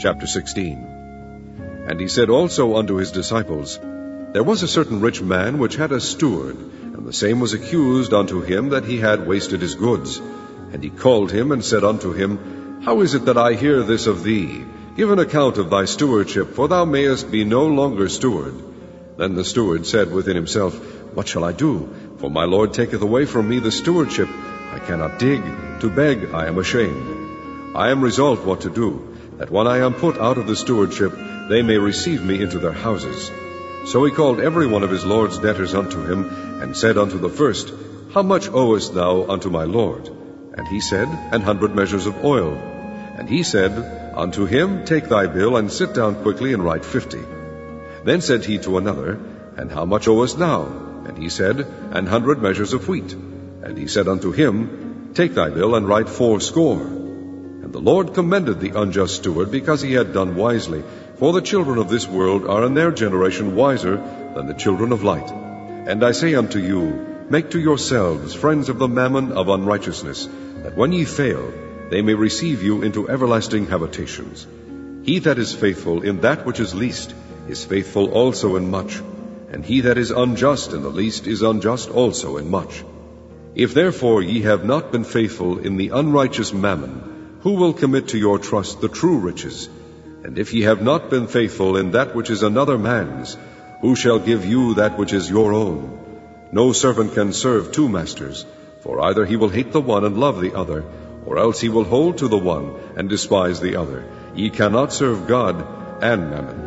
Chapter 16. And he said also unto his disciples, There was a certain rich man which had a steward, and the same was accused unto him that he had wasted his goods. And he called him, and said unto him, How is it that I hear this of thee? Give an account of thy stewardship, for thou mayest be no longer steward. Then the steward said within himself, What shall I do? For my Lord taketh away from me the stewardship. I cannot dig. To beg I am ashamed. I am resolved what to do, that when I am put out of the stewardship, they may receive me into their houses. So he called every one of his Lord's debtors unto him, and said unto the first, How much owest thou unto my Lord? And he said, 100 measures of oil. And he said unto him, Take thy bill, and sit down quickly, and write 50. Then said he to another, And how much owest thou? And he said, 100 measures of wheat. And he said unto him, Take thy bill, and write 80. And the Lord commended the unjust steward, because he had done wisely. For the children of this world are in their generation wiser than the children of light. And I say unto you, Make to yourselves friends of the mammon of unrighteousness, that when ye fail, they may receive you into everlasting habitations. He that is faithful in that which is least is faithful also in much, and he that is unjust in the least is unjust also in much. If therefore ye have not been faithful in the unrighteous mammon, who will commit to your trust the true riches? And if ye have not been faithful in that which is another man's, who shall give you that which is your own? No servant can serve 2 masters, for either he will hate the one and love the other, or else he will hold to the one and despise the other. Ye cannot serve God and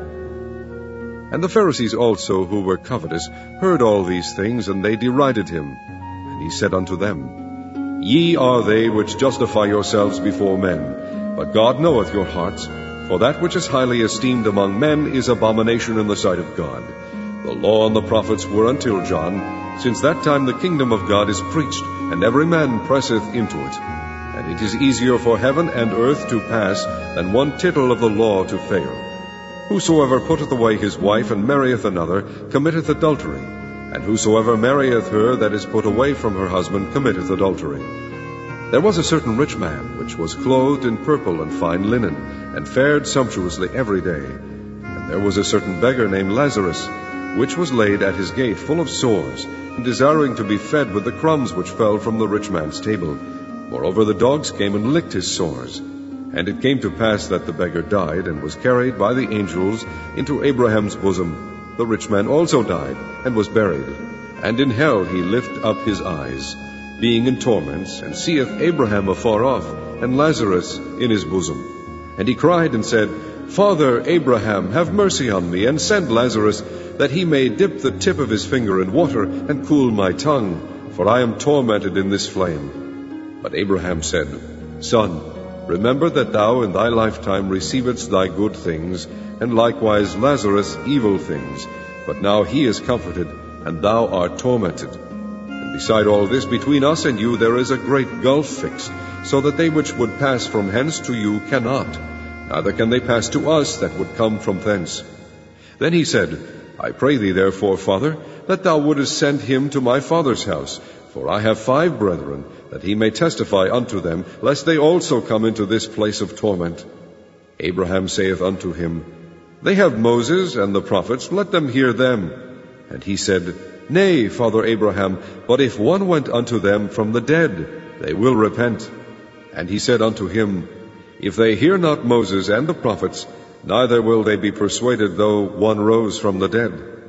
mammon. And the Pharisees also, who were covetous, heard all these things, and they derided him. And he said unto them, Ye are they which justify yourselves before men, but God knoweth your hearts. For that which is highly esteemed among men is abomination in the sight of God. The law and the prophets were until John. Since that time the kingdom of God is preached, and every man presseth into it. And it is easier for heaven and earth to pass than one tittle of the law to fail. Whosoever putteth away his wife and marrieth another committeth adultery. And whosoever marrieth her that is put away from her husband committeth adultery. There was a certain rich man, which was clothed in purple and fine linen, and fared sumptuously every day. And there was a certain beggar named Lazarus, which was laid at his gate full of sores, and desiring to be fed with the crumbs which fell from the rich man's table. Moreover, the dogs came and licked his sores. And it came to pass that the beggar died, and was carried by the angels into Abraham's bosom. The rich man also died, and was buried. And in hell he lift up his eyes, being in torments, and seeth Abraham afar off, and Lazarus in his bosom. And he cried and said, Father Abraham, have mercy on me, and send Lazarus, that he may dip the tip of his finger in water, and cool my tongue, for I am tormented in this flame. But Abraham said, Son, remember that thou in thy lifetime receivedst thy good things, and likewise Lazarus evil things. But now he is comforted, and thou art tormented. Beside all this, between us and you there is a great gulf fixed, so that they which would pass from hence to you cannot, neither can they pass to us that would come from thence. Then he said, I pray thee therefore, Father, that thou wouldest send him to my father's house, for I have 5 brethren, that he may testify unto them, lest they also come into this place of torment. Abraham saith unto him, They have Moses and the prophets, let them hear them. And he said, Nay, Father Abraham, but if one went unto them from the dead, they will repent. And he said unto him, If they hear not Moses and the prophets, neither will they be persuaded though one rose from the dead.